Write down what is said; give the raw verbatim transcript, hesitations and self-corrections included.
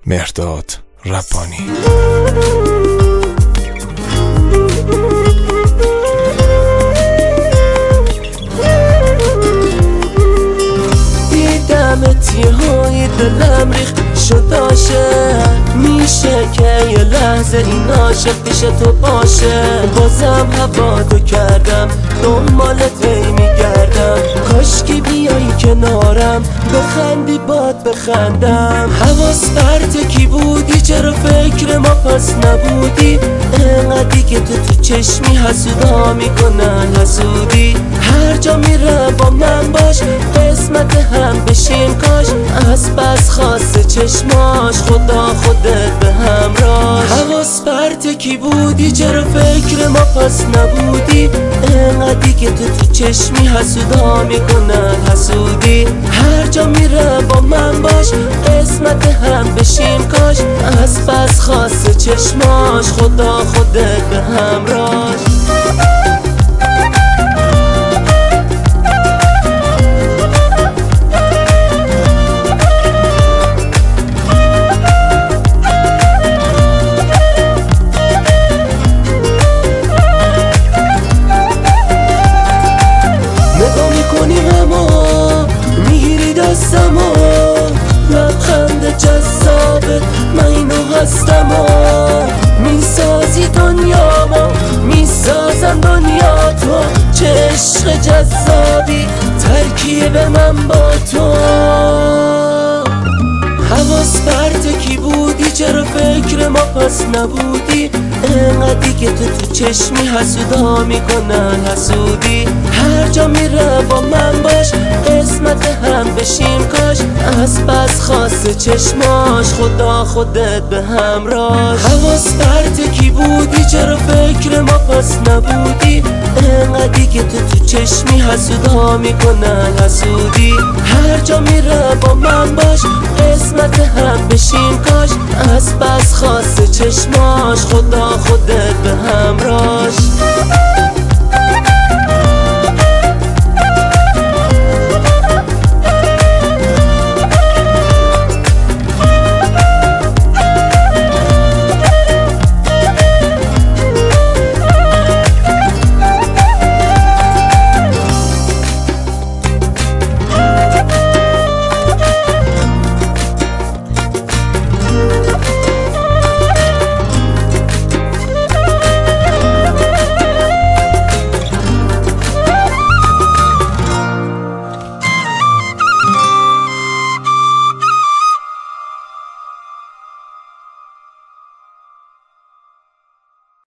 مهرداد ربانی. دیدمت یه های دلم ریخت شد عاشق، میشه که یه لحظه این عاشق پیش تو باشه. بازم هوا تو کردم دنبالت هی میگردم، کاشکی بیایی کنارم بخندی باد بخندم. حواس پرت کی بودی چرا فکر ما پس نبودی؟ انقدی که تو تو چشمی حسودا میکنن حسودی. هر جا میرم با من باش قسمت هم بشیم کاش. از بس خاصه چشماش خدا خودت به همراش. حواس پرت کی بودی چرا فکر ما پس نبودی؟ انقدی که تو تو چشمی حسودا میکنن حسودی. هر جا میرم با من باش قسمت هم بشیم کاش. از بس خاصه چشماش خدا خودت به همراش. لبخند جذابت من اینو هستم و میسازی دنیا ما، میسازم دنیا تو. چه عشق جذابی ترکیب من با تو. حواس پرت کی بودی چرا فکر ما پس نبودی؟ انقدی که تو تو چشمی حسودا میکنن حسودی. هر جا میرم با من باش قسمت هم بشیم کاش. از بس خاصه چشماش خدا خودت به همراش. حواس پرت کی بودی چرا فکر ما پس نبودی؟ انقدی که تو تو چشمی حسودا میکنن حسودی. هر جا میرم با من باش قسمت هم بشیم کاش. از بس خاصه چشماش خدا خودت به همراش.